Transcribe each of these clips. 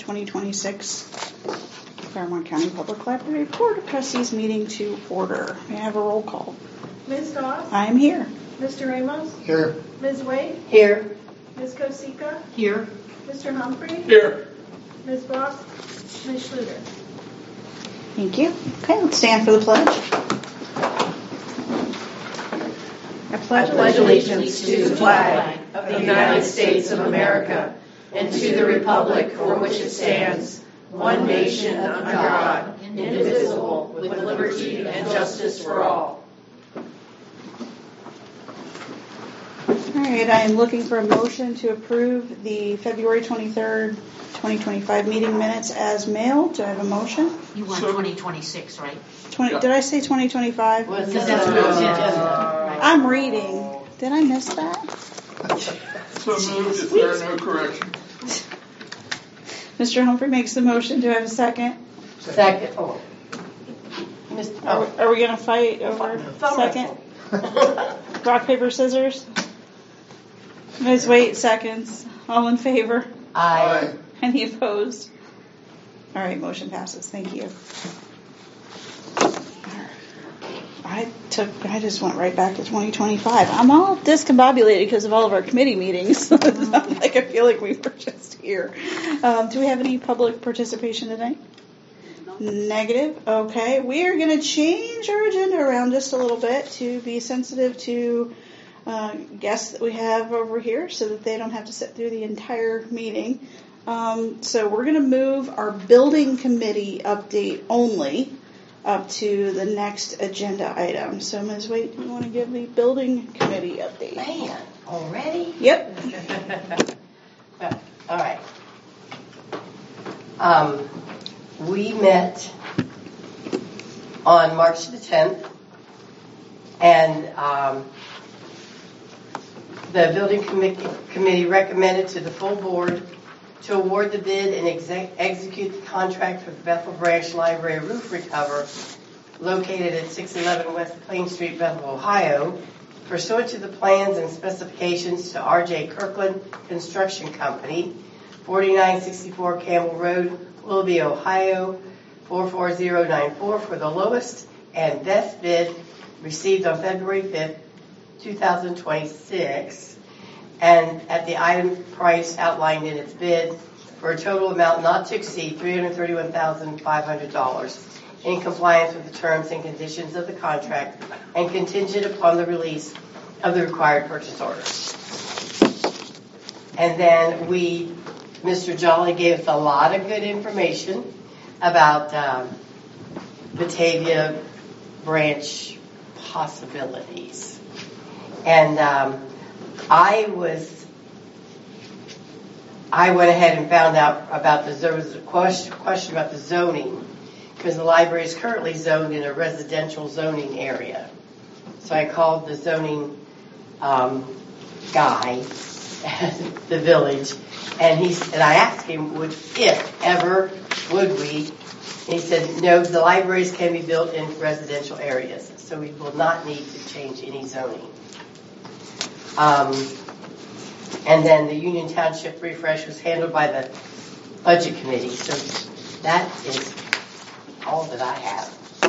2026 Claremont County Public Library Board of Trustees meeting to order. May I have a roll call? Ms. Doss? I am here. Mr. Ramos? Here. Ms. Wade? Here. Ms. Kosika? Here. Mr. Humphrey? Here. Ms. Boss? Ms. Schluter? Thank you. Okay, let's stand for the pledge. I I pledge allegiance to the flag of the United States of America and to the republic for which it stands, one nation under God, indivisible, with liberty and justice for all. All right, I am looking for a motion to approve the February 23rd, 2025 meeting minutes as mailed. Do I have a motion? You want 2026, right? Did I say 2025? Well, Because that's what it's in. I'm reading. Did I miss that? So moved if there are no corrections. Mr. Humphrey makes the motion. Do I have a second? Second. Oh. Are we going to fight over second? Rock, paper, scissors? Ms. Waite seconds. All in favor? Aye. Any opposed? All right, motion passes. Thank you. I just went right back to 2025. I'm all discombobulated because of all of our committee meetings. It's not like I feel like we were just here. Do we have any public participation tonight? Negative. Okay. We are going to change our agenda around just a little bit to be sensitive to guests that we have over here so that they don't have to sit through the entire meeting. So we're going to move our building committee update only up to the next agenda item. So Ms. Waite, do you want to give the building committee update? Man, already? Yep. All right. We met on March the 10th, and the building committee recommended to the full board to award the bid and execute the contract for the Bethel Branch Library roof recover located at 611 West Plain Street, Bethel, Ohio, pursuant to the plans and specifications to R.J. Kirkland Construction Company, 4964 Campbell Road, Willoughby, Ohio, 44094 for the lowest and best bid received on February 5th, 2026. And at the item price outlined in its bid for a total amount not to exceed $331,500 in compliance with the terms and conditions of the contract and contingent upon the release of the required purchase order. And then Mr. Jolly gave us a lot of good information about Batavia branch possibilities. And I went ahead and found out about there was a question about the zoning, because the library is currently zoned in a residential zoning area. So I called the zoning guy at the village, and I asked him, would we? And he said, no, the libraries can be built in residential areas, so we will not need to change any zoning. And then the Union Township refresh was handled by the Budget Committee. So that is all that I have.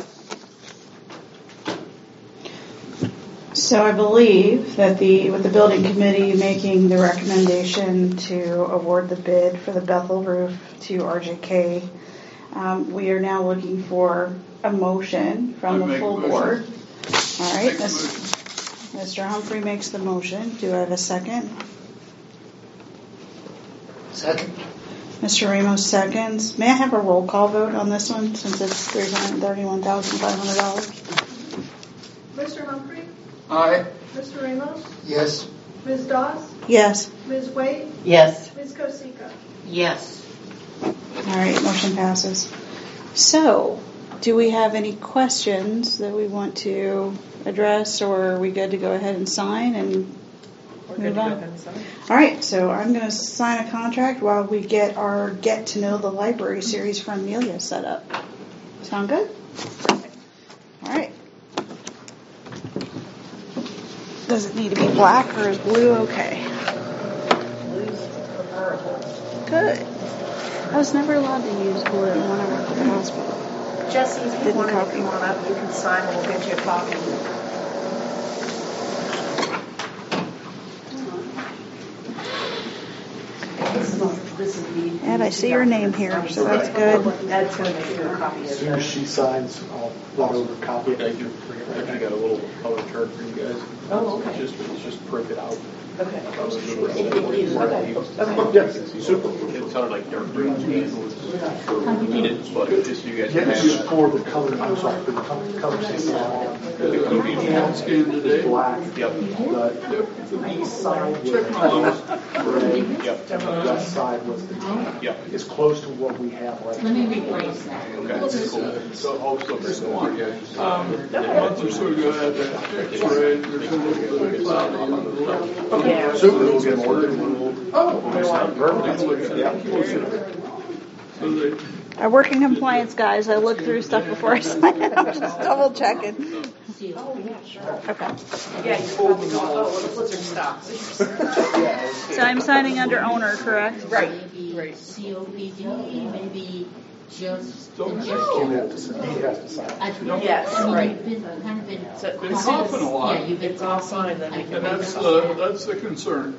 So I believe that with the building committee making the recommendation to award the bid for the Bethel roof to RJK, we are now looking for a motion from the full board. All right, Mr. Humphrey makes the motion. Do I have a second? Second. Mr. Ramos seconds. May I have a roll call vote on this one since it's $331,500? Mr. Humphrey? Aye. Mr. Ramos? Yes. Ms. Doss? Yes. Ms. Wade? Yes. Ms. Kosika? Yes. All right, motion passes. So, do we have any questions that we want to address, or are we good to go ahead and sign and move on? All right, so I'm going to sign a contract while we get our Get to Know the Library series for Amelia set up. Sound good? Perfect. All right. Does it need to be black or is blue okay? Blue's preferable. Good. I was never allowed to use glue when I worked at the hospital. Jesse, if you Didn't want to copy. come on up, you can sign and we'll get you a copy. And I see your name here, so that's good. Ed's going to make you a copy As of soon as it. she signs, I'll look over, copy it. Thank you. I actually got a little color chart for you guys. Oh, okay. It's just printed out. Okay. Okay. Yes, super. It sounded like dark green was needed, but just so you guys can It's have just that. for the color, I'm sorry, for the color system. The cookie hand scan today. Black. Yep. The east side was gray. Yep. And the west side was the tan. Yep. It's close to what we have right Let now. me rephrase that. Okay. Cool. So also there's the one. A month or so ago, I had that X-ray. There's a little bit of cloudy on the left. Yeah. Super, we'll get them ordered and we'll. Take a look at it. So they, I work in compliance, guys. I look through stuff before I sign it. I'm just double checking. Oh, yeah, sure. Okay. Yeah, you probably go, oh, well, the blizzard stops. So I'm signing under owner, correct? Right. Maybe COPD, maybe just. Don't He know. has to sign. Yes, I mean, right. you've been kind of been. So It's coughing a lot. Yeah, you've been It's all coughing. signed, then we can And make that's the concern.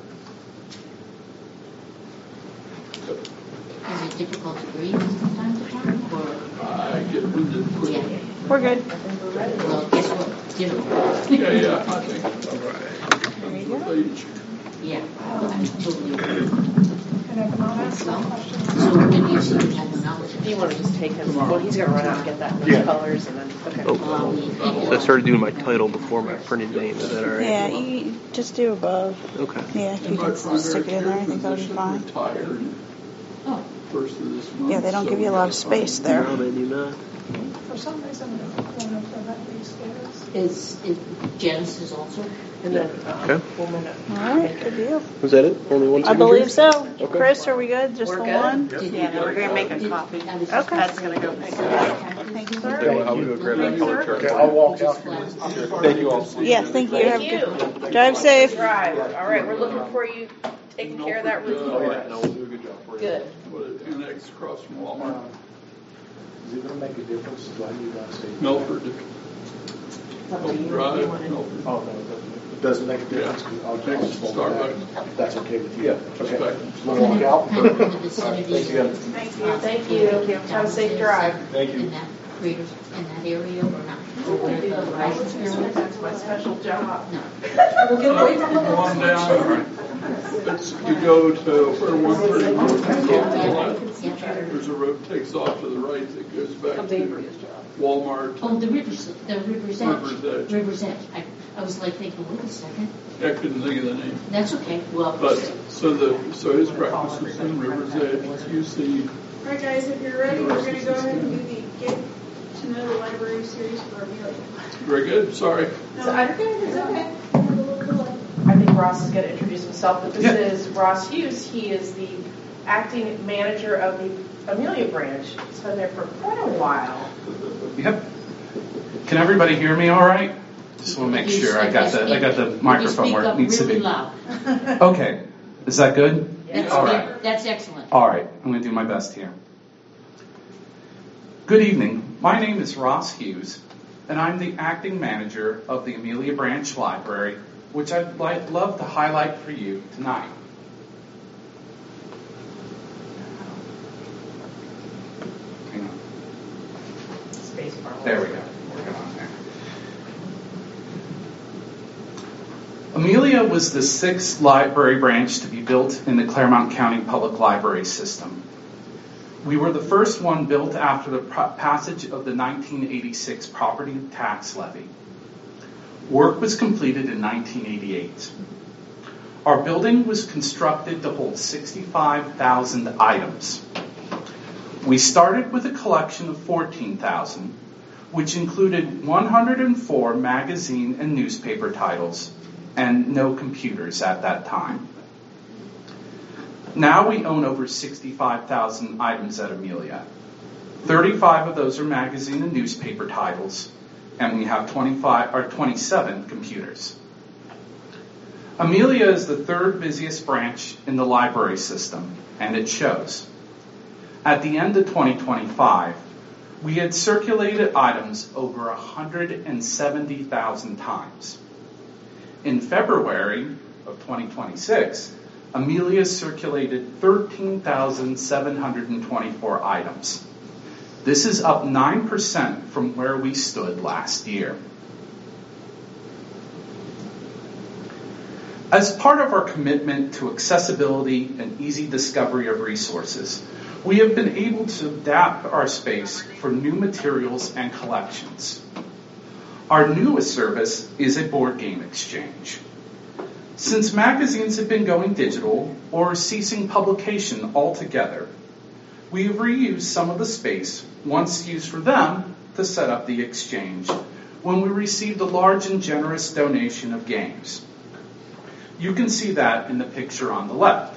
Is it difficult to breathe from time to time, or? I get winded quick. Yeah. We're good. Well, guess what? Difficult. Yeah, I think it's all right. There you go. Age. Yeah, I totally agree. Can I come on and ask some Well, questions? so when you say you have the knowledge. Do you want to just take him? Well, he's going to run out and get that in Yeah. those colors and then, okay. So I started doing my title before my printed name. Is that all right? Yeah, you just do above. Okay. Yeah, if you And my can stick it in there, I think that'll be physician fine. retired Oh, first of this month. Yeah, they don't so give you a lot of space there. No, they do not. For some reason, I don't know if that makes sense. is Genesis also? And then, Okay. we'll minute. All right, good deal. Was that it? Only one I signature? believe so. Okay. Chris, are we good? Just We're the good? one? Yeah, then we're going to make a copy. Okay. That's going to go pick it up. Thank you, Okay, sir. well, I'm going to grab that color chart. Okay, I'll walk out. Thank you all. Yes, thank you. Have Thank a you. good drive safe. Drive. All right, we're looking for you taking care of that roof Oh, for yeah. us. No, we'll do a good job for you. Good. What, annex across from Walmart. Is it gonna make a difference? Do I need that statement? Milford. Somebody Drive. you wanted- Milford. Oh, no, it doesn't make a difference. 'Cause I'll just hold Starbucks. that. If that's okay with you. Yeah. Okay. Respect. We'll walk out. Kind of in the vicinity. Thanks again. Thank you. Thank you. Have a safe drive. Thank you. In that greater, in that area or not? Or where the Horizons area? That's my special job. No. We'll get away from the One down, you go to where 131 comes off to the left. Yeah. There's a road takes off to the right that goes back to Walmart. Oh, the River's Edge. River's Edge. River's Edge. I was like thinking, wait a second. I couldn't think of the name. That's okay. Well, But, so his breakfast was in River's Edge. You see, All right, guys, if you're ready, we're going to go ahead and do the Get to Know the Library series for Amelia. very good, sorry. No, I think it's okay. We have a little delay. I think Ross is going to introduce himself, but this is Ross Hughes. He is the acting manager of the Amelia branch. He's been there for quite a while. Yep. Can everybody hear me all right? Just want to make sure I got the microphone where it needs to be. Loud. Okay. Is that good? That's All good. right. That's excellent. All right. I'm going to do my best here. Good evening. My name is Ross Hughes, and I'm the acting manager of the Amelia Branch Library, which I'd love to highlight for you tonight. Hang on. Space bar. There we go. Working on there. Amelia was the sixth library branch to be built in the Claremont County Public Library System. We were the first one built after the passage of the 1986 property tax levy. Work was completed in 1988. Our building was constructed to hold 65,000 items. We started with a collection of 14,000, which included 104 magazine and newspaper titles, and no computers at that time. Now we own over 65,000 items at Amelia. 35 of those are magazine and newspaper titles, and we have 27 computers. Amelia is the third busiest branch in the library system, and it shows. At the end of 2025, we had circulated items over 170,000 times. In February of 2026, Amelia circulated 13,724 items. This is up 9% from where we stood last year. As part of our commitment to accessibility and easy discovery of resources, we have been able to adapt our space for new materials and collections. Our newest service is a board game exchange. Since magazines have been going digital or ceasing publication altogether, we have reused some of the space once used for them to set up the exchange when we received a large and generous donation of games. You can see that in the picture on the left.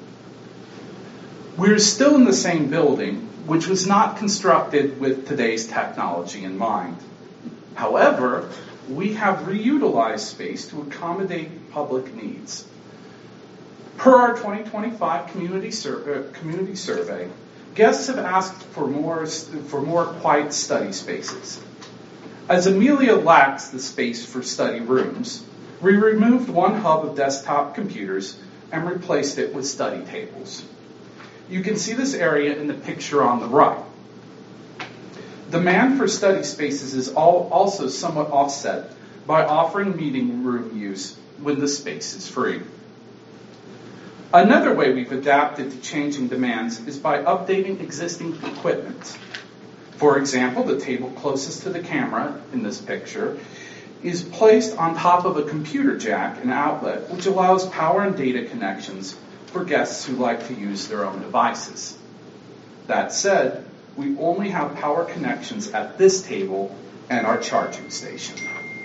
We're still in the same building, which was not constructed with today's technology in mind. However, we have reutilized space to accommodate public needs. Per our 2025 community survey, guests have asked for more quiet study spaces. As Amelia lacks the space for study rooms, we removed one hub of desktop computers and replaced it with study tables. You can see this area in the picture on the right. Demand for study spaces is also somewhat offset by offering meeting room use when the space is free. Another way we've adapted to changing demands is by updating existing equipment. For example, the table closest to the camera in this picture is placed on top of a computer jack and outlet, which allows power and data connections for guests who like to use their own devices. That said, we only have power connections at this table and our charging station.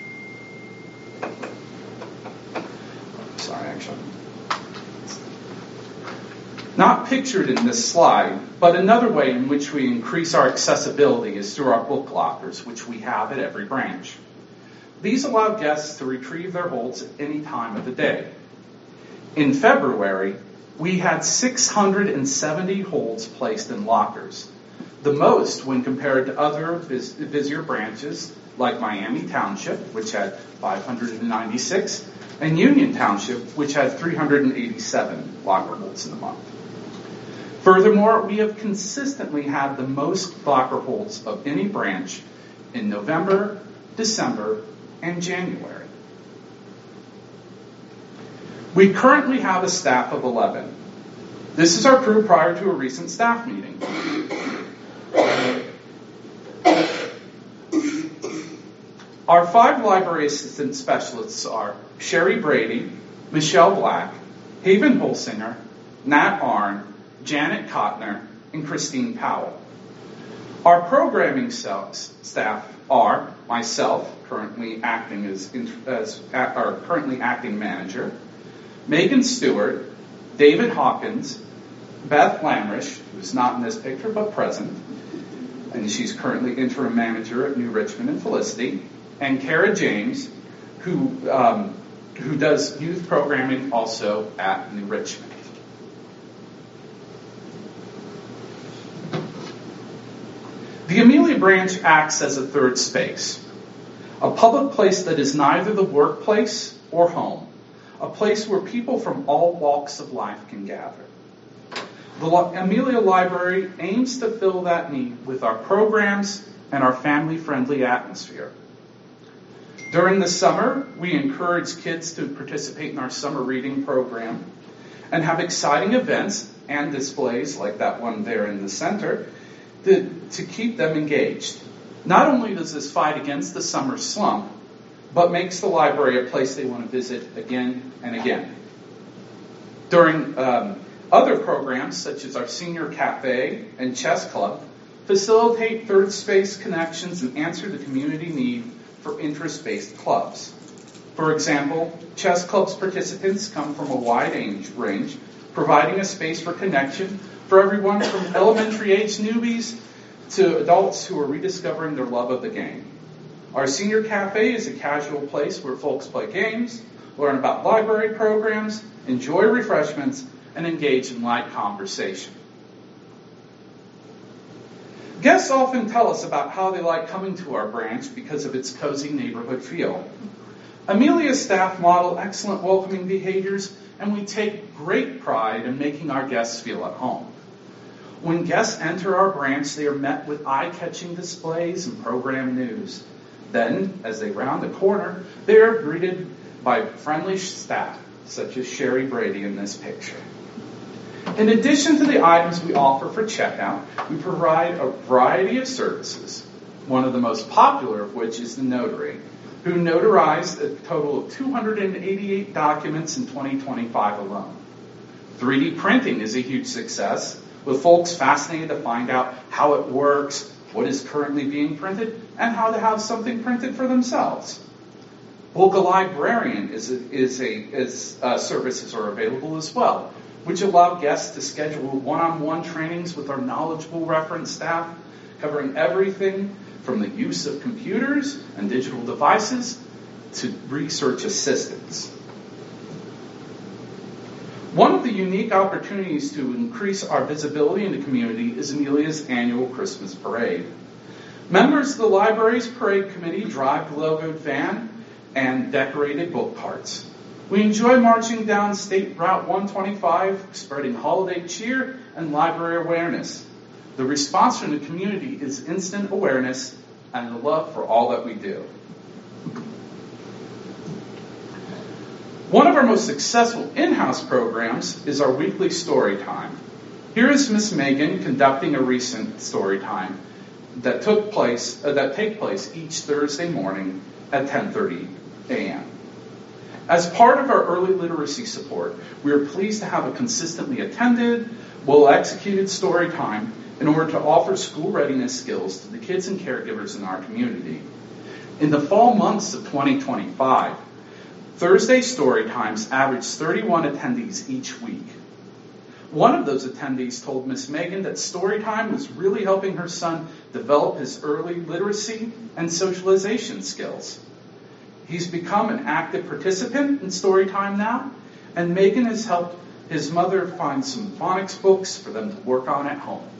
Sorry, actually. Not pictured in this slide, but another way in which we increase our accessibility is through our book lockers, which we have at every branch. These allow guests to retrieve their holds at any time of the day. In February, we had 670 holds placed in lockers, the most when compared to other busier branches like Miami Township, which had 596, and Union Township, which had 387 locker holds in the month. Furthermore, we have consistently had the most locker holds of any branch in November, December, and January. We currently have a staff of 11. This is our crew prior to a recent staff meeting. Our 5 library assistant specialists are Sherry Brady, Michelle Black, Haven Holsinger, Nat Arnn, Janet Kotner, and Christine Powell. Our programming staff are myself, currently acting acting manager, Megan Stewart, David Hawkins, Beth Lamrish, who's not in this picture but present, and she's currently interim manager at New Richmond and Felicity, and Kara James, who does youth programming also at New Richmond. The Amelia branch acts as a third space, a public place that is neither the workplace or home, a place where people from all walks of life can gather. The Amelia Library aims to fill that need with our programs and our family-friendly atmosphere. During the summer, we encourage kids to participate in our summer reading program and have exciting events and displays like that one there in the center to keep them engaged. Not only does this fight against the summer slump, but makes the library a place they want to visit again and again. During other programs, such as our senior cafe and chess club, facilitate third space connections and answer the community need for interest-based clubs. For example, chess club's participants come from a wide age range, providing a space for connection for everyone from elementary age newbies to adults who are rediscovering their love of the game. Our senior cafe is a casual place where folks play games, learn about library programs, enjoy refreshments, and engage in light conversation. Guests often tell us about how they like coming to our branch because of its cozy neighborhood feel. Amelia staff model excellent welcoming behaviors, and we take great pride in making our guests feel at home. When guests enter our branch, they are met with eye-catching displays and program news. Then, as they round the corner, they are greeted by friendly staff, such as Sherry Brady in this picture. In addition to the items we offer for checkout, we provide a variety of services, one of the most popular of which is the notary, who notarized a total of 288 documents in 2025 alone. 3D printing is a huge success, with folks fascinated to find out how it works, what is currently being printed, and how to have something printed for themselves. Book a Librarian services are available as well, which allow guests to schedule one-on-one trainings with our knowledgeable reference staff, covering everything from the use of computers and digital devices to research assistance. One of the unique opportunities to increase our visibility in the community is Amelia's annual Christmas parade. Members of the library's parade committee drive the logoed van and decorated book carts. We enjoy marching down State Route 125, spreading holiday cheer and library awareness. The response from the community is instant awareness and the love for all that we do. One of our most successful in-house programs is our weekly story time. Here is Miss Megan conducting a recent story time that take place each Thursday morning at 10:30 a.m. As part of our early literacy support, we are pleased to have a consistently attended, well-executed story time in order to offer school readiness skills to the kids and caregivers in our community. In the fall months of 2025, Thursday story times averaged 31 attendees each week. One of those attendees told Miss Megan that story time was really helping her son develop his early literacy and socialization skills. He's become an active participant in story time now, and Megan has helped his mother find some phonics books for them to work on at home.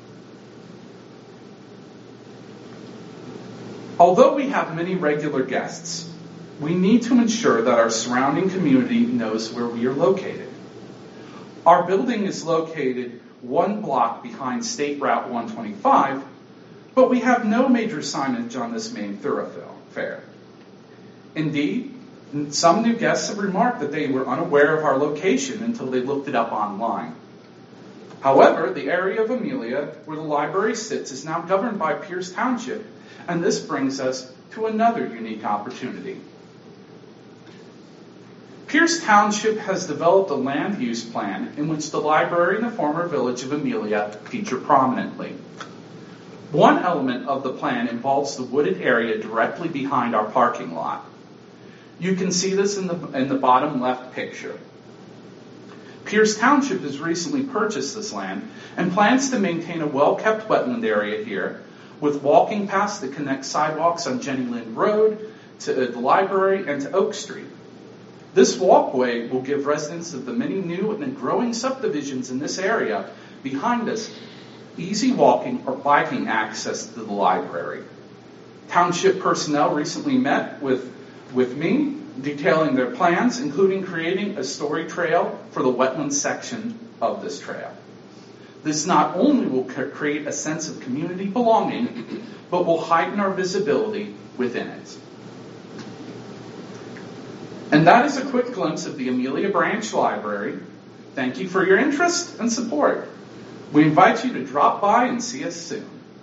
Although we have many regular guests, we need to ensure that our surrounding community knows where we are located. Our building is located 1 block behind State Route 125, but we have no major signage on this main thoroughfare. Indeed, some new guests have remarked that they were unaware of our location until they looked it up online. However, the area of Amelia where the library sits is now governed by Pierce Township, and this brings us to another unique opportunity. Pierce Township has developed a land use plan in which the library and the former village of Amelia feature prominently. One element of the plan involves the wooded area directly behind our parking lot. You can see this in the bottom left picture. Pierce Township has recently purchased this land and plans to maintain a well-kept wetland area here with walking paths that connect sidewalks on Jenny Lind Road to the library and to Oak Street. This walkway will give residents of the many new and growing subdivisions in this area behind us easy walking or biking access to the library. Township personnel recently met with me, detailing their plans, including creating a story trail for the wetland section of this trail. This not only will create a sense of community belonging, but will heighten our visibility within it. And that is a quick glimpse of the Amelia Branch Library. Thank you for your interest and support. We invite you to drop by and see us soon.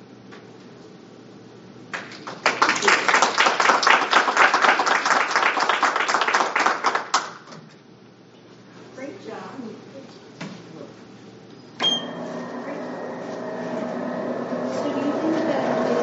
Great job. So do you think that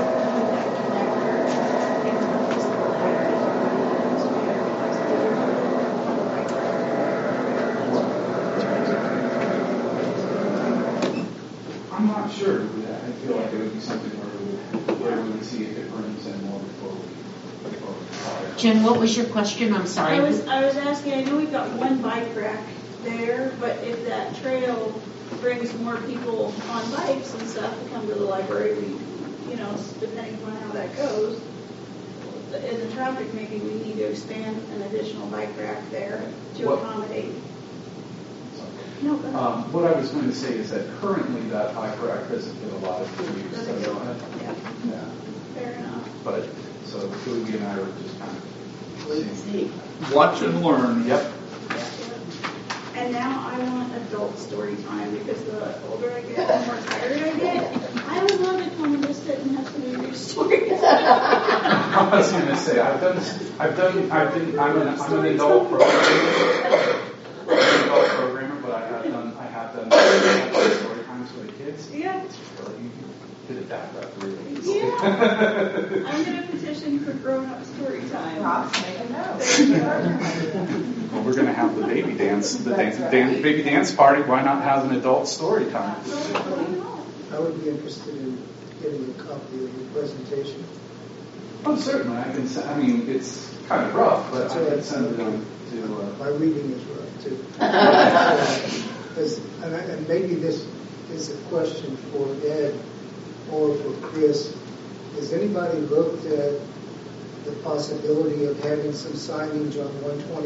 I'm not sure. I feel like it would be something where we would see a difference and more before we. Jen, what was your question? I'm sorry. I was asking, I know we've got one bike rack there, but if that trail brings more people on bikes and stuff to come to the library, we you know, depending on how that goes, in the traffic, maybe we need to expand an additional bike rack there to What- accommodate. No, go ahead. What I was going to say is that currently that bike rack doesn't get a lot of use. Doesn't get a lot, yeah. Yeah. Fair enough. But, so Louie and I were just kind of See. Watch and learn. Yep. And now I want adult story time because the older I get, the more tired I get. I would love to come and just sit and have some of your stories. I was going to say, I'm an adult programmer. I'm an adult programmer, but I have done story times for the kids. Yeah. It's really, you did it that rough, really. Yeah. I'm going to petition for grown-up story time. Rob's making notes. There you go. Well, we're going to have the baby dance, baby dance party. Why not have an adult story time? I would be interested in getting a copy of your presentation. Oh, certainly. I can. I mean, it's kind of rough, but I can send it on to. My reading is rough too. And maybe this is a question for Ed or for Chris. Has anybody looked at the possibility of having some signage on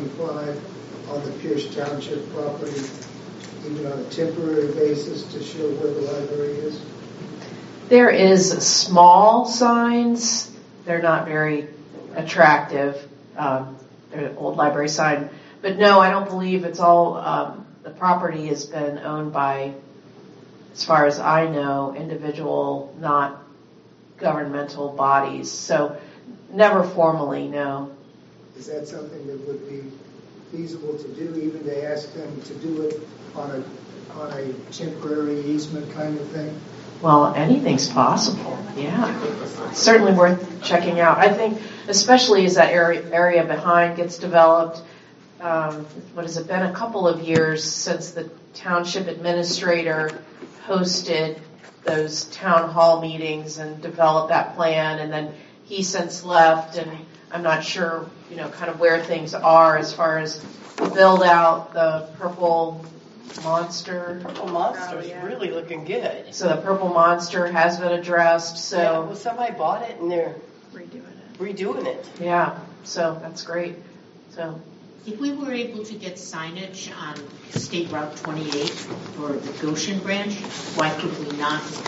125 on the Pierce Township property, even on a temporary basis, to show where the library is? There is small signs. They're not very attractive. They're an old library sign. But no, I don't believe it's all, the property has been owned by, as far as I know, individual, not governmental bodies. So never formally, no. Is that something that would be feasible to do, even to ask them to do it on a temporary easement kind of thing? Well, anything's possible. Yeah. Certainly worth checking out. I think, especially as that area behind gets developed, what has it been, a couple of years since the township administrator hosted those town hall meetings and developed that plan, and then he since left, and I'm not sure, kind of where things are as far as the build out, the Purple Monster. Purple Monster's really looking good. So the Purple Monster has been addressed. So yeah, well, somebody bought it and they're redoing it. Yeah, so that's great. So if we were able to get signage on State Route 28 for the Goshen branch, why could we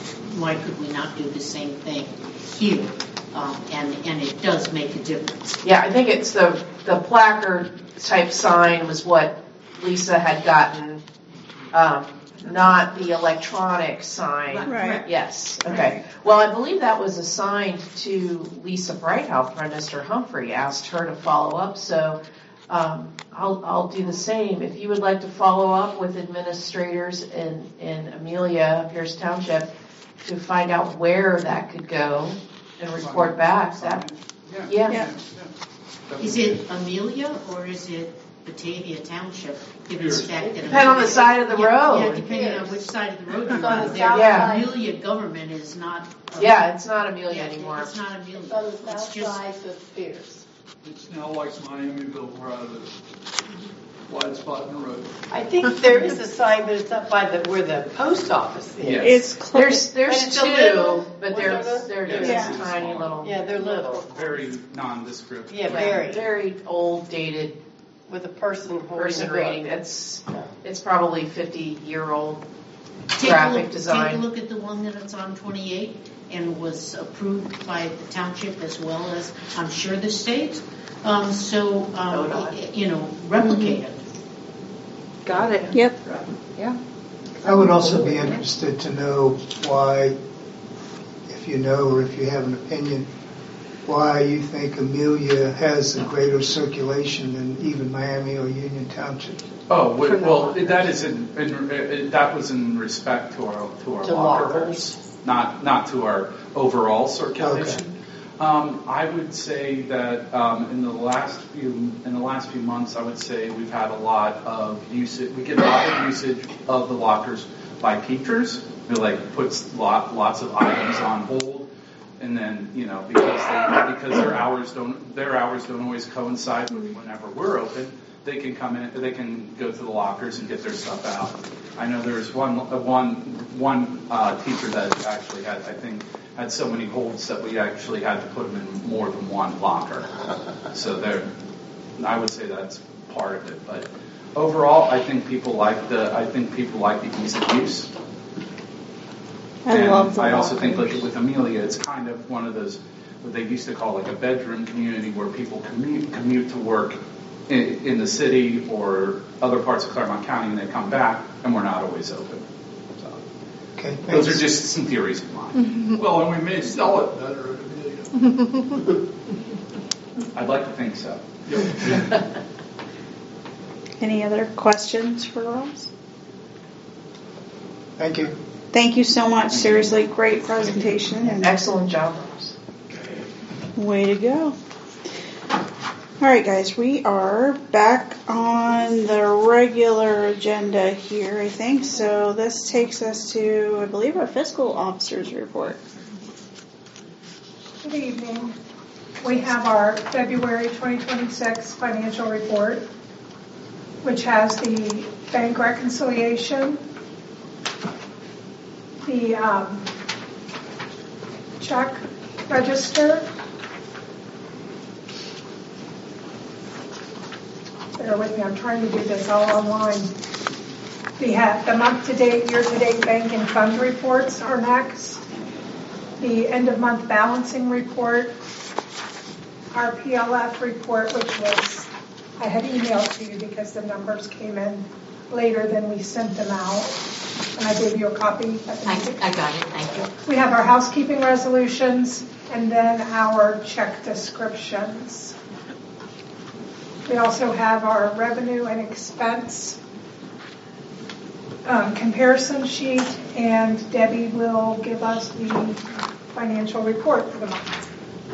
not do the same thing here? And it does make a difference. Yeah, I think it's the placard type sign was what Lisa had gotten, not the electronic sign. Right. Yes. Okay. Well, I believe that was assigned to Lisa Breithoff when Mr. Humphrey asked her to follow up. So I'll do the same. If you would like to follow up with administrators in Amelia, Pierce Township, to find out where that could go and report back. Yeah. Is it Amelia or is it Batavia Township? Depending on the side of the road. Yeah, depending on which side of the road you're on. on. Yeah. Amelia government is not. It's not Amelia anymore. It's not Amelia. It's on the south side of Pierce. It's now like Miamiville where I live. Wide spot in the road. I think there is a sign, but it's up by where the post office is. Yes. It's there's it's two, little, but they're just tiny little. Yeah, they're little. Very nondescript. Yeah, very old, dated. With a person rating. It's probably 50-year-old Take graphic design. Take a look at the one that it's on 28 and was approved by the township as well as, I'm sure, the state. Replicate it. Got it. Yep. Yeah. I would also be interested to know why, if you know or if you have an opinion, why you think Amelia has a greater circulation than even Miami or Union Township. Oh well, that was in respect to our lockers, not to our overall circulation. Okay. I would say that in the last few months, I would say we've had a lot of usage. We get a lot of usage of the lockers by teachers who puts lots of items on hold, and then because their hours don't always coincide with whenever we're open. They can come in. They can go to the lockers and get their stuff out. I know there's one teacher that actually had had so many holds that we actually had to put them in more than one locker. So I would say that's part of it. But overall, I think people like the ease of use. I also think with Amelia, it's kind of one of those what they used to call like a bedroom community where people commute to work in the city or other parts of Claremont County, and they come back, and we're not always open. So, okay, those are just some theories of mine. Well, and we may sell it better at Amelia. I'd like to think so. Yep. Any other questions for Ross? Thank you. Thank you so much. Seriously, great presentation. And Excellent job, Ross. way to go. All right, guys, we are back on the regular agenda here, I think. So this takes us to, I believe, our fiscal officer's report. Good evening. We have our February 2026 financial report, which has the bank reconciliation, the check register. Bear with me, I'm trying to do this all online. We have the month-to-date, year-to-date bank and fund reports are next. The end-of-month balancing report, our PLF report, which was, I had emailed to you because the numbers came in later than we sent them out. And I gave you a copy. I got it, thank you. We have our housekeeping resolutions and then our check descriptions. We also have our revenue and expense comparison sheet, and Debbie will give us the financial report for the month.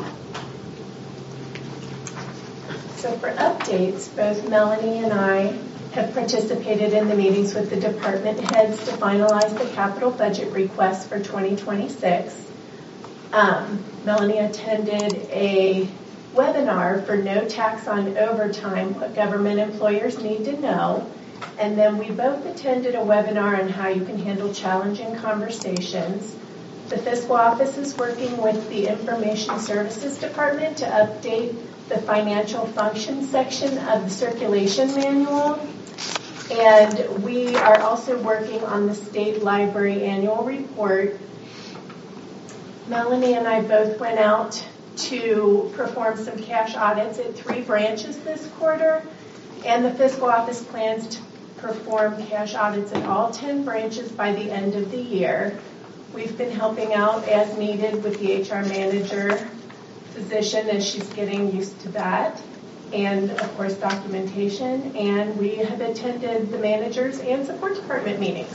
So for updates, both Melanie and I have participated in the meetings with the department heads to finalize the capital budget request for 2026. Melanie attended a webinar for no tax on overtime, what government employers need to know. And then we both attended a webinar on how you can handle challenging conversations. The fiscal office is working with the information services department to update the financial function section of the circulation manual. And we are also working on the state library annual report. Melanie and I both went out to perform some cash audits at 3 branches this quarter, and the fiscal office plans to perform cash audits at all 10 branches by the end of the year. We've been helping out as needed with the HR manager position as she's getting used to that, and of course documentation, and we have attended the managers and support department meetings.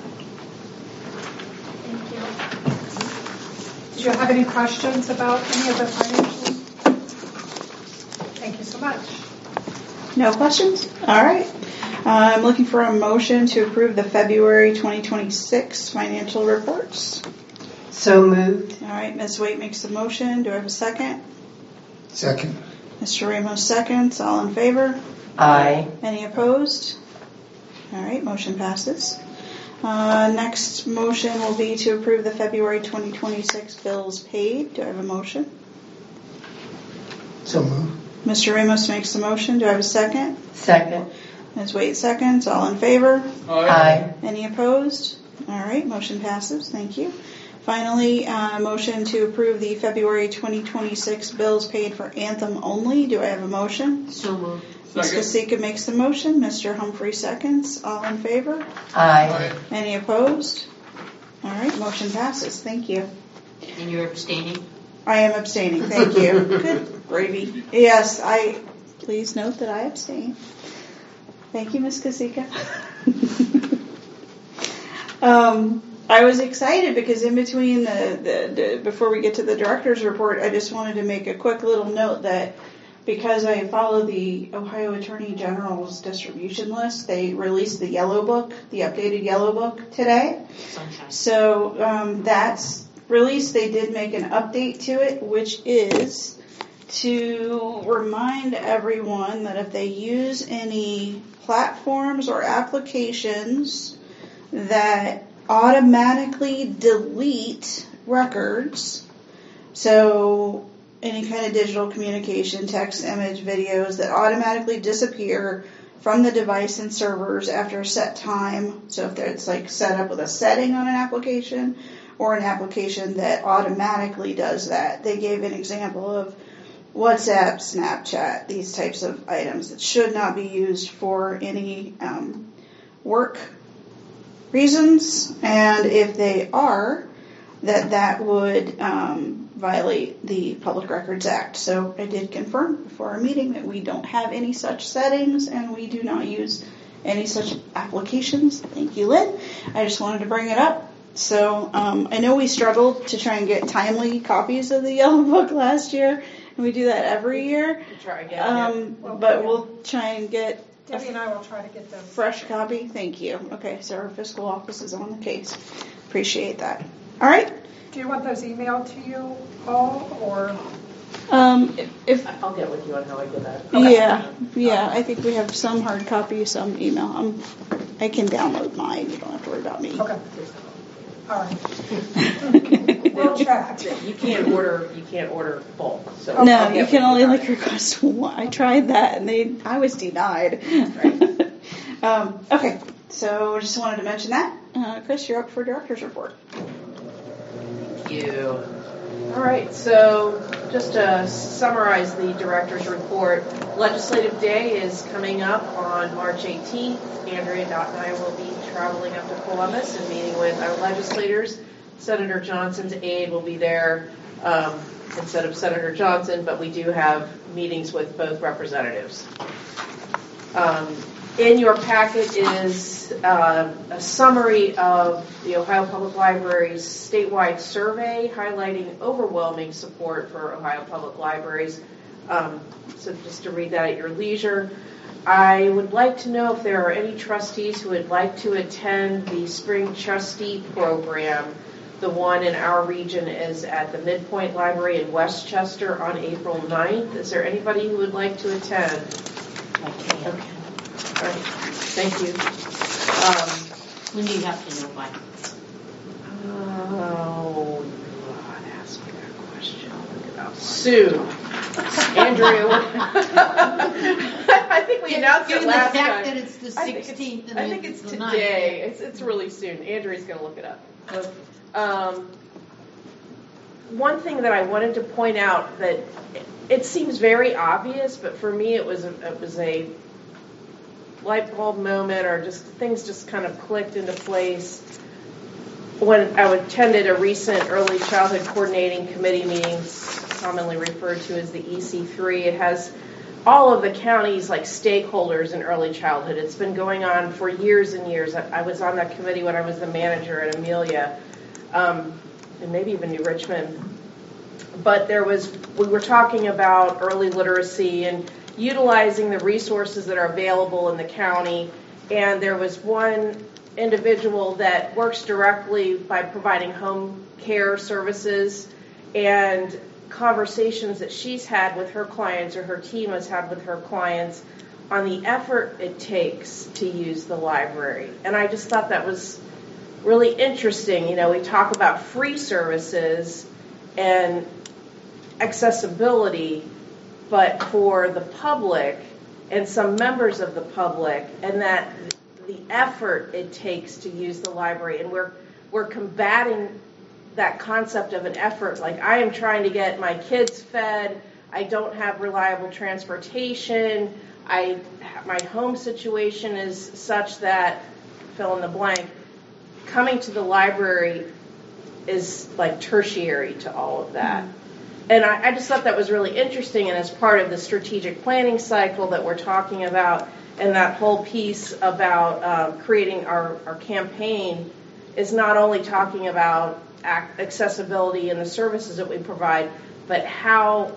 Thank you. Did you have any questions about any of the financials? Thank you so much. No questions? All right. I'm looking for a motion to approve the February 2026 financial reports. So moved. All right, Ms. Waite makes the motion. Do I have a second? Second. Mr. Ramos seconds. All in favor? Aye. Any opposed? All right, motion passes. Next motion will be to approve the February 2026 bills paid. Do I have a motion? So moved. Mr. Ramos makes the motion. Do I have a second? Second. Ms. Waite seconds. All in favor? Aye. Any opposed? All right, motion passes. Thank you. Finally, motion to approve the February 2026 bills paid for Anthem only. Do I have a motion? So moved. Ms. Kasika makes the motion. Mr. Humphrey seconds. All in favor? Aye. Any opposed? All right, motion passes. Thank you. And you're abstaining? I am abstaining. Thank you. Good gravy. Yes, please note that I abstain. Thank you, Ms. Kasika. I was excited because in between before we get to the director's report, I just wanted to make a quick little note that because I follow the Ohio Attorney General's distribution list, they released the yellow book, the updated yellow book today. Sunshine. So that's released. They did make an update to it, which is to remind everyone that if they use any platforms or applications that automatically delete records. So any kind of digital communication, text, image, videos that automatically disappear from the device and servers after a set time. So if it's like set up with a setting on an application or an application that automatically does that. They gave an example of WhatsApp, Snapchat, these types of items that should not be used for any work reasons. And if they are, that would violate the Public Records Act. So I did confirm before our meeting that we don't have any such settings and we do not use any such applications. Thank you, Lynn. I just wanted to bring it up. So I know we struggled to try and get timely copies of the Yellow Book last year, and we do that every year. Try again. But we'll try and get Debbie and I will try to get them. Fresh copy. Thank you. Okay, so our fiscal office is on the case. Appreciate that. All right. Do you want those emailed to you all, or? If I'll get with you on how I do that. Okay. Yeah. I think we have some hard copy, some email. I can download mine. You don't have to worry about me. Okay. All right. We'll chat. You can't order bulk. So no, you can only request one. I tried that and I was denied. Right. Okay. So just wanted to mention that. Chris, you're up for director's report. Thank you. All right, so just to summarize the director's report, Legislative Day is coming up on March 18th. Andrea Dott and I will be traveling up to Columbus and meeting with our legislators. Senator Johnson's aide will be there instead of Senator Johnson, but we do have meetings with both representatives. In your packet is a summary of the Ohio Public Library's statewide survey highlighting overwhelming support for Ohio Public Libraries. So just to read that at your leisure. I would like to know if there are any trustees who would like to attend the Spring Trustee Program. The one in our region is at the Midpoint Library in Westchester on April 9th. Is there anybody who would like to attend? I can. Okay. All right. Thank you. When do you have to know by? Oh, God, ask me that question. I'll look it up. Soon. Andrew. I think we announced it last time. Given the fact that it's the 16th and I think it's the today. 9th. It's really soon. Andrew's going to look it up. One thing that I wanted to point out that it seems very obvious, but for me it was a light bulb moment, or just things just kind of clicked into place when I attended a recent early childhood coordinating committee meeting, commonly referred to as the EC3. It has all of the county's stakeholders in early childhood. It's been going on for years and years. I was on that committee when I was the manager at Amelia, and maybe even New Richmond. But we were talking about early literacy and utilizing the resources that are available in the county. And there was one individual that works directly by providing home care services, and conversations that she's had with her clients, or her team has had with her clients, on the effort it takes to use the library. And I just thought that was really interesting. We talk about free services and accessibility, but for the public and some members of the public, and that the effort it takes to use the library. And we're combating that concept of an effort. I am trying to get my kids fed. I don't have reliable transportation. My home situation is such that, fill in the blank, coming to the library is tertiary to all of that. And I just thought that was really interesting, and as part of the strategic planning cycle that we're talking about, and that whole piece about creating our campaign is not only talking about accessibility and the services that we provide, but how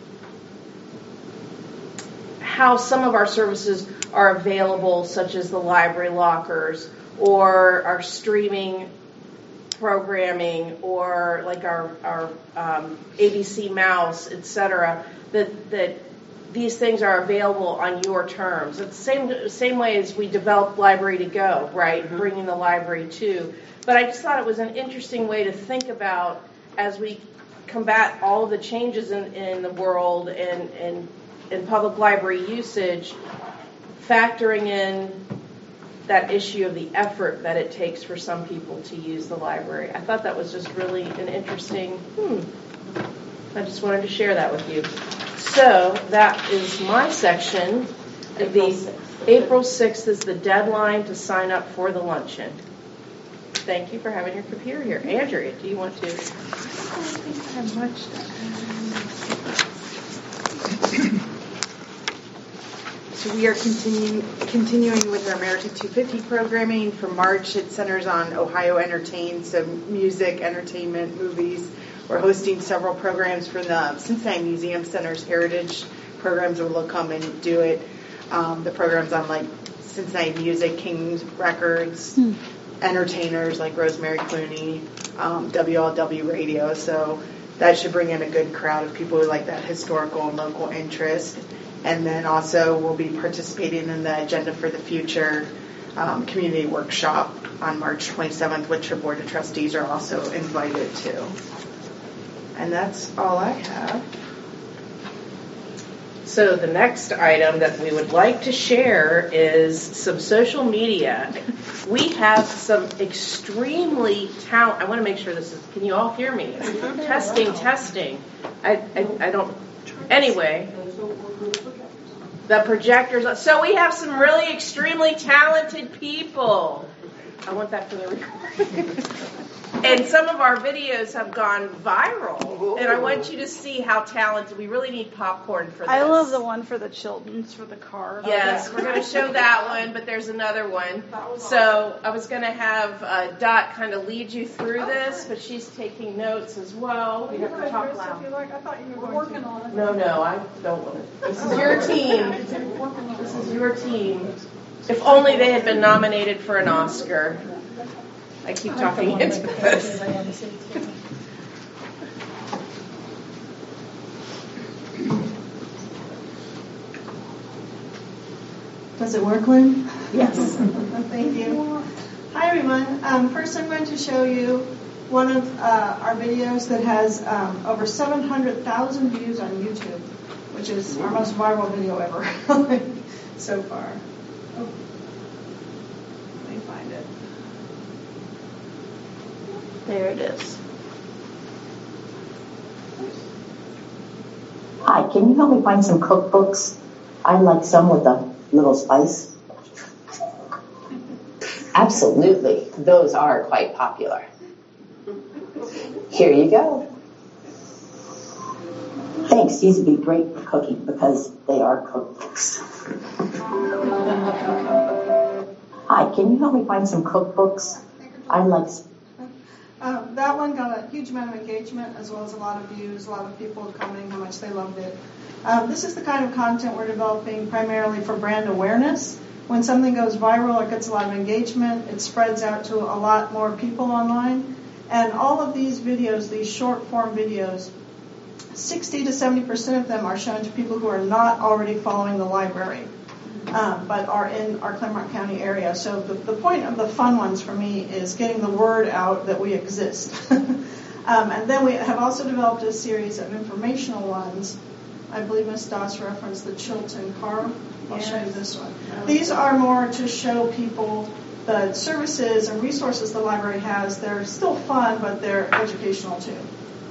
some of our services are available, such as the library lockers, or our streaming programming, or our ABC Mouse, etc. That these things are available on your terms. It's the same way as we developed Library to Go, right? Bringing the library to. But I just thought it was an interesting way to think about as we combat all of the changes in the world and in public library usage, factoring in that issue of the effort that it takes for some people to use the library. I thought that was just really an interesting, I just wanted to share that with you. So that is my section. April 6th is the deadline to sign up for the luncheon. Thank you for having your computer here. Andrea, do you want to? I don't think I have much to add. So we are continuing with our America 250 programming. For March, it centers on Ohio Entertain, so music, entertainment, movies. We're hosting several programs from the Cincinnati Museum Center's heritage programs where they'll come and do it. The programs on like Cincinnati music, King's Records, entertainers like Rosemary Clooney, WLW Radio. So that should bring in a good crowd of people who like that historical and local interest. And then also we'll be participating in the Agenda for the Future community workshop on March 27th, which your Board of Trustees are also invited to. And that's all I have. So the next item that we would like to share is some social media. We have some extremely I want to make sure this is, can you all hear me? Testing. I don't, anyway. The projectors. So we have some really extremely talented people. I want that for the recording. And some of our videos have gone viral. And I want you to see how talented. We really need popcorn for this. I love the one for the Chiltons for the car. Yes, we're going to show that one, but there's another one. So I was going to have Dot kind of lead you through this, but she's taking notes as well. You have to talk loud. I thought you were working on it. No, I don't want to. This is your team. This is your team. If only they had been nominated for an Oscar. I keep talking into this. Does it work, Lynn? Yes. Thank you. Hi, everyone. First, I'm going to show you one of our videos that has over 700,000 views on YouTube, which is our most viral video ever so far. Oh. Let me find it. There it is. Hi, can you help me find some cookbooks? I'd like some with a little spice. Absolutely. Those are quite popular. Here you go. Thanks. These would be great for cooking because they are cookbooks. Hi, can you help me find some cookbooks? I'd like... That one got a huge amount of engagement as well as a lot of views, a lot of people commenting how much they loved it. This is the kind of content we're developing primarily for brand awareness. When something goes viral, it gets a lot of engagement. It spreads out to a lot more people online. And all of these videos, these short form videos, 60 to 70% of them are shown to people who are not already following the library, but are in our Claremont County area. So the point of the fun ones for me is getting the word out that we exist. And then we have also developed a series of informational ones. I believe Ms. Doss referenced the Chilton car. I'll show you this one. These are more to show people the services and resources the library has. They're still fun, but they're educational too.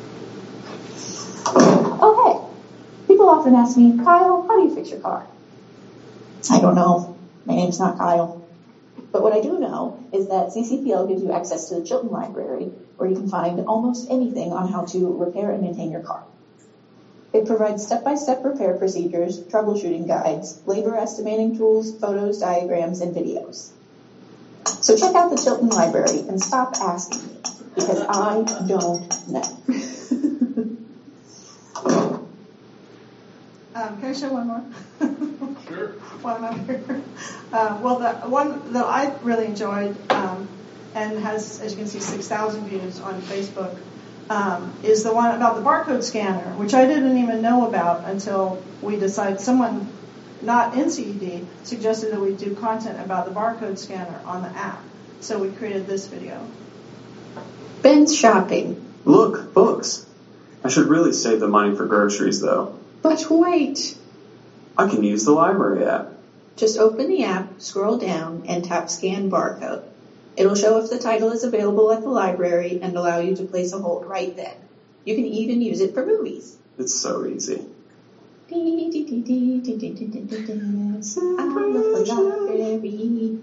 Oh, hey. People often ask me, Kyle, how do you fix your car? I don't know. My name's not Kyle. But what I do know is that CCPL gives you access to the Chilton Library, where you can find almost anything on how to repair and maintain your car. It provides step-by-step repair procedures, troubleshooting guides, labor estimating tools, photos, diagrams, and videos. So check out the Chilton Library and stop asking me, because I don't know. Can I show one more? Sure. One up here. Well, the one that I really enjoyed and has, as you can see, 6,000 views on Facebook is the one about the barcode scanner, which I didn't even know about until we decided, someone not in CED suggested that we do content about the barcode scanner on the app. So we created this video. Ben's shopping. Look, books. I should really save the money for groceries, though. But wait. I can use the library app. Just open the app, scroll down, and tap Scan Barcode. It'll show if the title is available at the library and allow you to place a hold right then. You can even use it for movies. It's so easy. I love the library.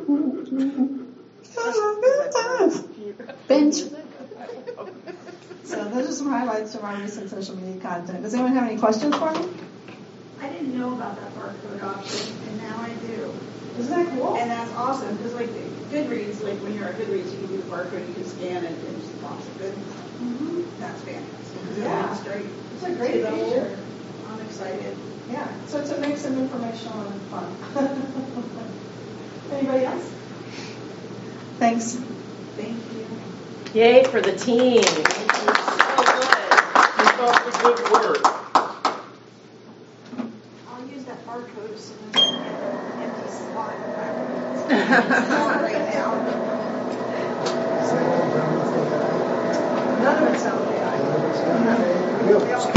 Ben's. So those are some highlights from our recent social media content. Does anyone have any questions for me? I didn't know about that barcode option, and now I do. Isn't that cool? And that's awesome, because like Goodreads, like when you're at Goodreads, you can do the barcode, you can scan it, and just lots of good. Mm-hmm. That's fantastic. Yeah. That's great. It's a great feature. I'm excited. Yeah, so it's a mix of informational and fun. Anybody else? Thanks. Thank you. Yay for the team. So good. Keep up the good work. I'll use that barcode as soon as I get an empty slot. It's not right now. None of it sounds AI.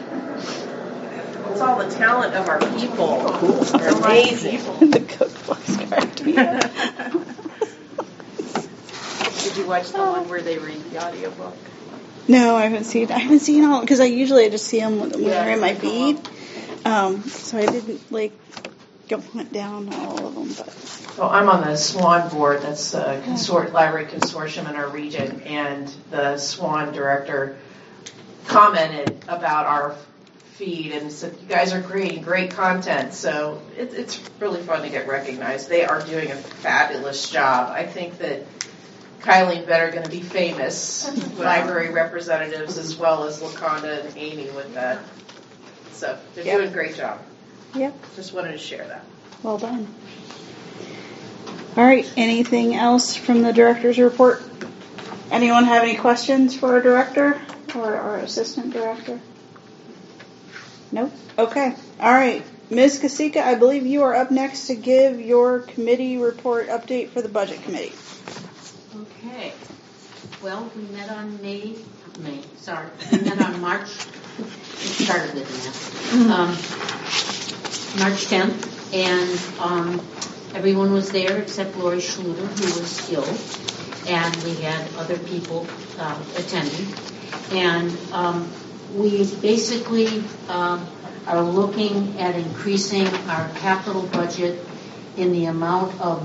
It's all the talent of our people. They're amazing. The cookbooks cracked me up. Did you watch the one where they read the audiobook? No, I haven't seen all, because I usually just see them when they're in my feed. So I didn't go hunt down all of them. But Well, I'm on the SWAN board. That's the library consortium in our region, and the SWAN director commented about our feed and said, "You guys are creating great content." So it's really fun to get recognized. They are doing a fabulous job. I think that Kylie and Ben are going to be famous library representatives, as well as LaConda and Amy with that. So they're doing a great job. Yep. Just wanted to share that. Well done. All right. Anything else from the director's report? Anyone have any questions for our director or our assistant director? Nope. Okay. All right. Ms. Kasika, I believe you are up next to give your committee report update for the budget committee. Okay. Well, we met on we met on March, it started with March 10th, and everyone was there except Lori Schluter, who was ill, and we had other people attending. And we basically are looking at increasing our capital budget in the amount of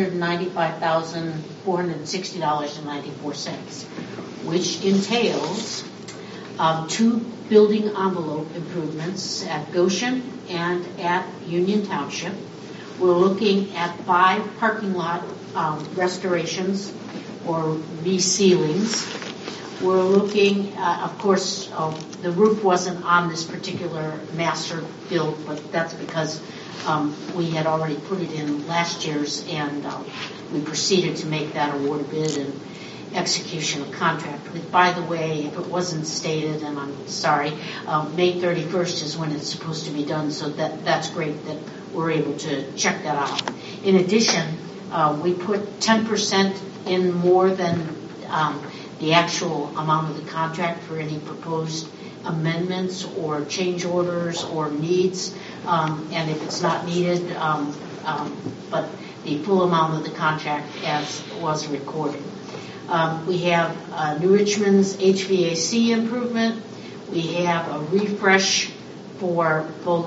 $995,460.94, which entails 2 building envelope improvements at Goshen and at Union Township. We're looking at 5 parking lot restorations or resealings. We're looking, of course, the roof wasn't on this particular master build, but that's because we had already put it in last year's, and we proceeded to make that award bid and execution of contract. But by the way, if it wasn't stated, and I'm sorry, May 31st is when it's supposed to be done, so that's great that we're able to check that out. In addition, we put 10% in more than the actual amount of the contract for any proposed amendments or change orders or needs, and if it's not needed, but the full amount of the contract as was recorded. We have New Richmond's HVAC improvement. We have a refresh for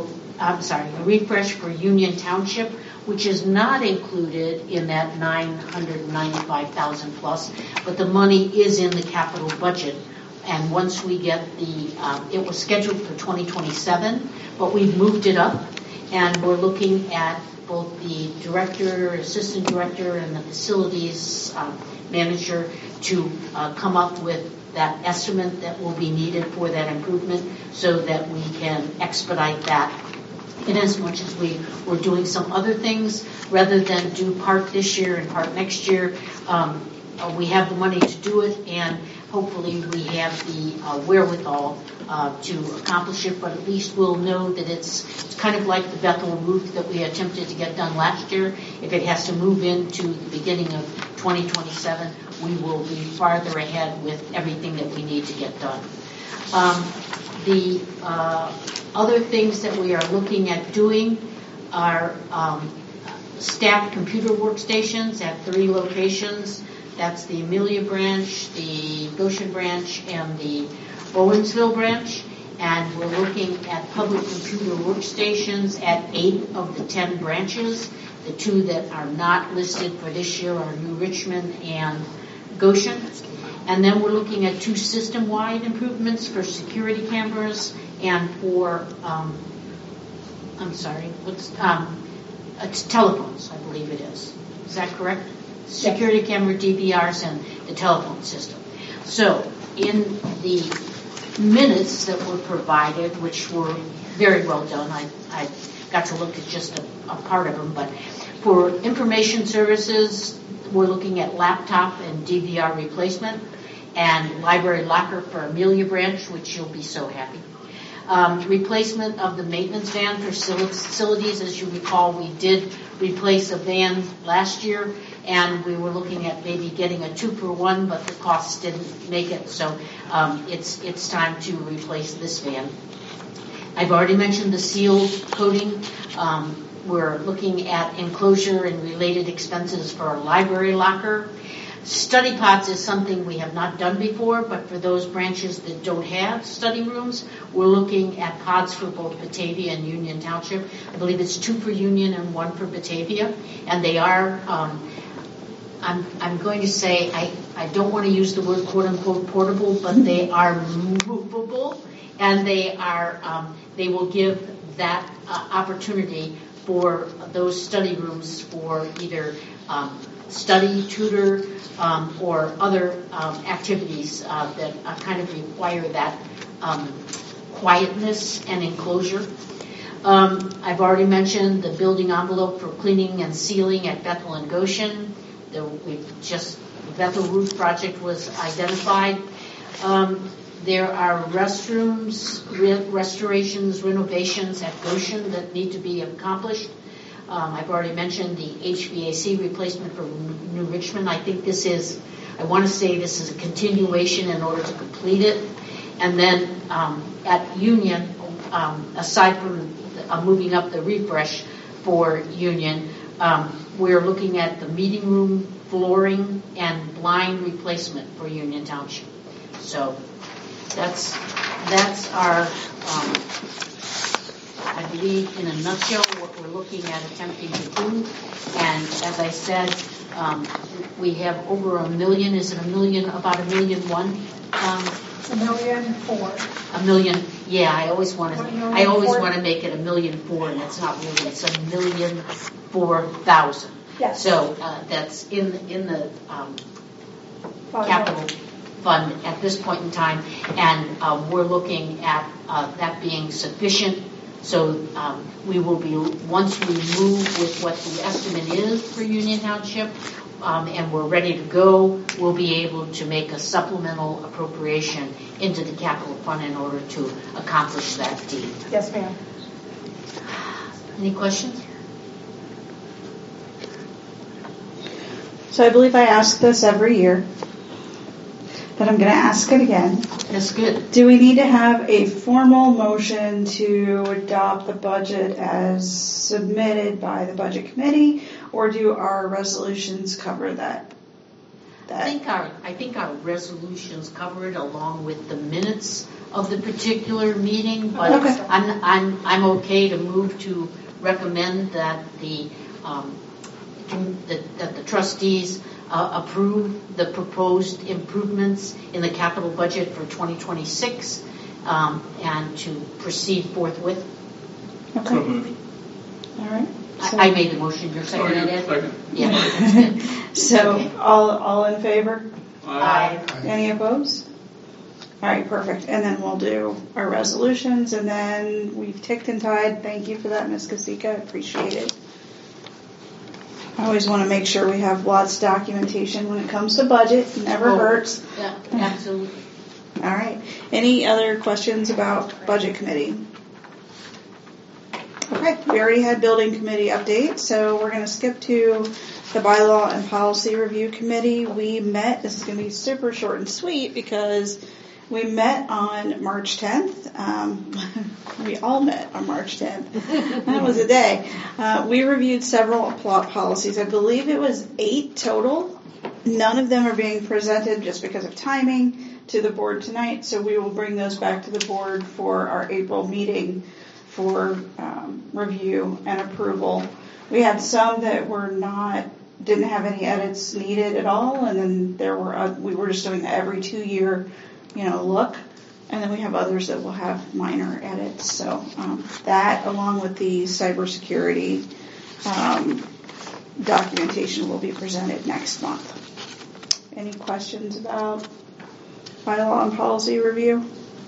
Union Township, which is not included in that $995,000 plus, but the money is in the capital budget. And once we get it was scheduled for 2027, but we've moved it up, and we're looking at both the director, assistant director, and the facilities manager to come up with that estimate that will be needed for that improvement so that we can expedite that. In as much as we were doing some other things, rather than do part this year and part next year, we have the money to do it, and hopefully we have the wherewithal to accomplish it, but at least we'll know that it's kind of like the Bethel roof that we attempted to get done last year. If it has to move into the beginning of 2027, we will be farther ahead with everything that we need to get done. The other things that we are looking at doing are staffed computer workstations at 3 locations. That's the Amelia branch, the Goshen branch, and the Owensville branch. And we're looking at public computer workstations at 8 of the 10 branches. The 2 that are not listed for this year are New Richmond and Goshen. And then we're looking at 2 system-wide improvements for security cameras and for, it's telephones, I believe it is. Is that correct? Security camera DVRs and the telephone system. So in the minutes that were provided, which were very well done, I got to look at just a part of them, but for information services, we're looking at laptop and DVR replacement and library locker for Amelia branch, which you'll be so happy. Replacement of the maintenance van for facilities. As you recall, we did replace a van last year, and we were looking at maybe getting a 2-for-1, but the costs didn't make it, so it's time to replace this van. I've already mentioned the seal coating. We're looking at enclosure and related expenses for our library locker. Study pods is something we have not done before, but for those branches that don't have study rooms, we're looking at pods for both Batavia and Union Township. I believe it's 2 for Union and 1 for Batavia, and they are, I'm going to say, I don't want to use the word quote-unquote portable, but they are movable, and they will give that opportunity for those study rooms for either study, tutor, or other activities that kind of require that quietness and enclosure. I've already mentioned the building envelope for cleaning and sealing at Bethel and Goshen. The Bethel roof project was identified. There are restrooms, restorations, renovations at Goshen that need to be accomplished. I've already mentioned the HVAC replacement for New Richmond. I think I want to say this is a continuation in order to complete it. And then at Union, aside from moving up the refresh for Union, we're looking at the meeting room flooring and blind replacement for Union Township. So that's our, I believe, in a nutshell, what we're looking at attempting to do. And as I said, we have over $1 million. Is it $1 million? About $1.1 million? $1.4 million. $1 million. Yeah, I always want to make it $1.4 million, and it's not really. It's $1,004,000. Yes. So that's in the capital fund at this point in time, and we're looking at that being sufficient. So we will be, once we move with what the estimate is for Union Township, and we're ready to go, we'll be able to make a supplemental appropriation into the capital fund in order to accomplish that deed. Yes, ma'am. Any questions? So I believe I ask this every year, but I'm going to ask it again. That's good. Do we need to have a formal motion to adopt the budget as submitted by the budget committee, or do our resolutions cover that? I think our resolutions cover it along with the minutes of the particular meeting, but okay. I'm okay to move to recommend that the trustees approve the proposed improvements in the capital budget for 2026 and to proceed forthwith. Okay. So moved. All right. So I made the motion. You're seconding it? Second. Yeah, that's good. So okay. all in favor? Aye. Any opposed? All right, perfect. And then we'll do our resolutions, and then we've ticked and tied. Thank you for that, Ms. Kasika. Appreciate it. I always want to make sure we have lots of documentation when it comes to budget. It never hurts. Yeah, absolutely. All right. Any other questions about budget committee? Okay, we already had building committee update, so we're going to skip to the bylaw and policy review committee. We met, this is going to be super short and sweet because we met on March 10th. We all met on March 10th. That was a day. We reviewed several plot policies. I believe it was 8 total. None of them are being presented just because of timing to the board tonight, so we will bring those back to the board for our April meeting for review and approval. We had some that didn't have any edits needed at all, and then we were just doing the every 2-year, look, and then we have others that will have minor edits. So that, along with the cybersecurity documentation, will be presented next month. Any questions about bylaw and policy review?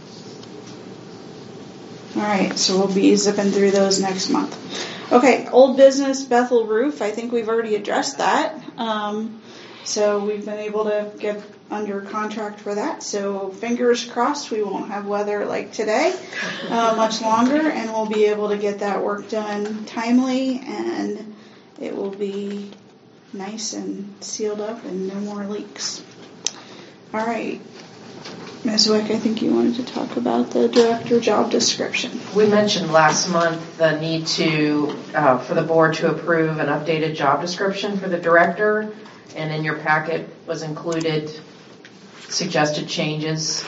All right, so we'll be zipping through those next month. Okay, old business, Bethel Roof. I think we've already addressed that. So we've been able to get under contract for that. So fingers crossed we won't have weather like today much longer, and we'll be able to get that work done timely, and it will be nice and sealed up and no more leaks. All right. Ms. Wick, I think you wanted to talk about the director job description. We mentioned last month the need for the board to approve an updated job description for the director, and in your packet was included suggested changes.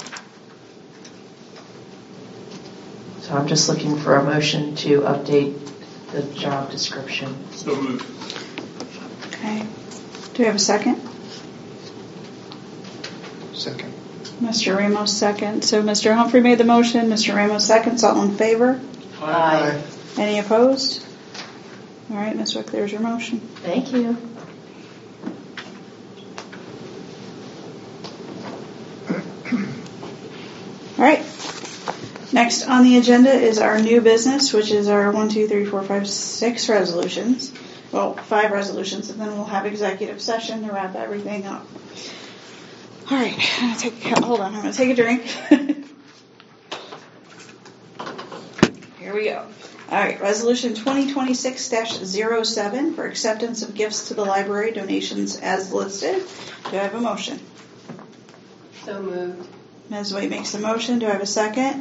So I'm just looking for a motion to update the job description. So moved. Okay. Do we have a second? Second. Mr. Ramos second. So Mr. Humphrey made the motion. Mr. Ramos seconds. All in favor? Aye. Any opposed? All right, Ms. Wick, there's your motion. Thank you. All right. Next on the agenda is our new business, which is our 6 resolutions. Well, 5 resolutions, and then we'll have executive session to wrap everything up. All right, I'm going to take a drink. Here we go. All right, resolution 2026-07 for acceptance of gifts to the library, donations as listed. Do I have a motion? So moved. Ms. Waite makes the motion. Do I have a second?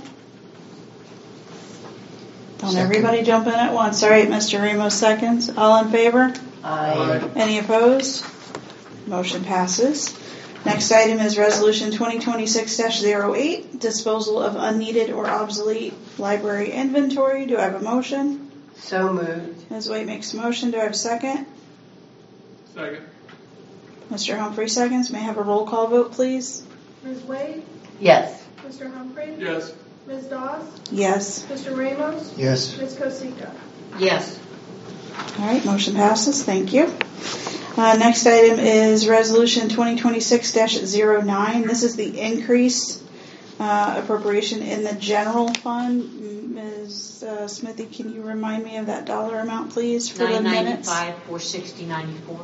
Don't Second. Everybody jump in at once. All right, Mr. Ramos seconds. All in favor? Aye. Any opposed? Motion passes. Next item is resolution 2026-08, disposal of unneeded or obsolete library inventory. Do I have a motion? So moved. Ms. Waite makes a motion. Do I have a second? Second. Mr. Humphrey seconds. May I have a roll call vote, please? Ms. Wade? Yes. Mr. Humphrey? Yes. Ms. Dawes? Yes. Mr. Ramos? Yes. Ms. Kosika? Yes. All right, motion passes. Thank you. Next item is resolution 2026-09. This is the increase appropriation in the general fund. Ms. Smithy, can you remind me of that dollar amount, please, for the minutes? $995,460.94.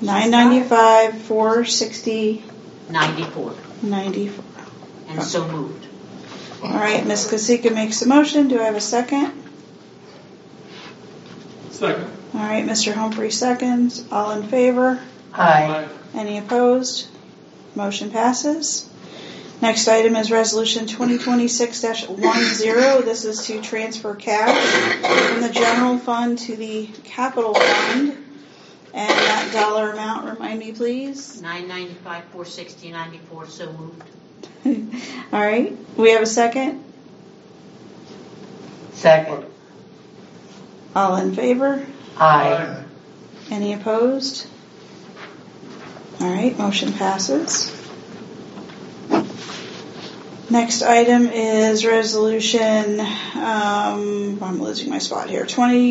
$995,460. 94. And so moved. All right, Ms. Kasika makes a motion. Do I have a second? Second. All right, Mr. Humphrey seconds. All in favor? Aye. Any opposed? Motion passes. Next item is resolution 2026-10. This is to transfer cash from the general fund to the capital fund. And that dollar amount, remind me, please. $995,460.94. So moved. All right. We have a second? Second. All in favor? Aye. Any opposed? All right. Motion passes. Next item is resolution, I'm losing my spot here,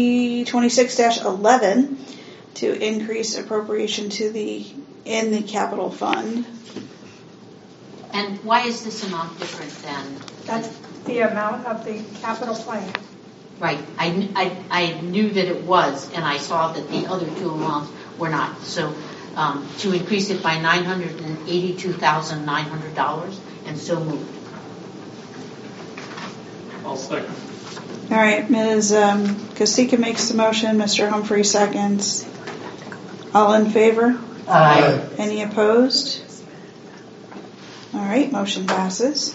2026-11 to increase appropriation in the capital fund. And why is this amount different than? That's the amount of the capital plan. Right. I knew that it was, and I saw that the other two amounts or not. So to increase it by $982,900, and so moved. I'll second. All right, Ms. Kasika makes the motion, Mr. Humphrey seconds. All in favor? Aye. Any opposed? All right, motion passes.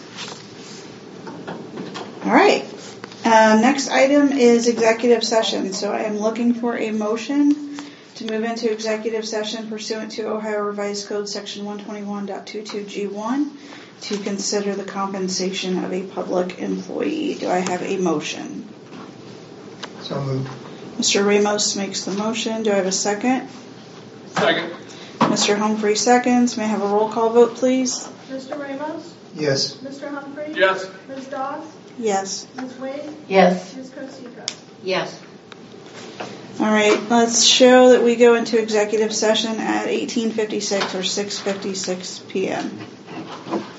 All right, next item is executive session. So I am looking for a motion to move into executive session pursuant to Ohio Revised Code Section 121.22G1 to consider the compensation of a public employee. Do I have a motion? So moved. Mr. Ramos makes the motion. Do I have a second? Second. Mr. Humphrey seconds. May I have a roll call vote, please? Mr. Ramos? Yes. Mr. Humphrey? Yes. Ms. Dawes? Yes. Ms. Wade? Yes. Ms. Kosika? Yes. All right, let's show that we go into executive session at 18:56 or 6:56 p.m.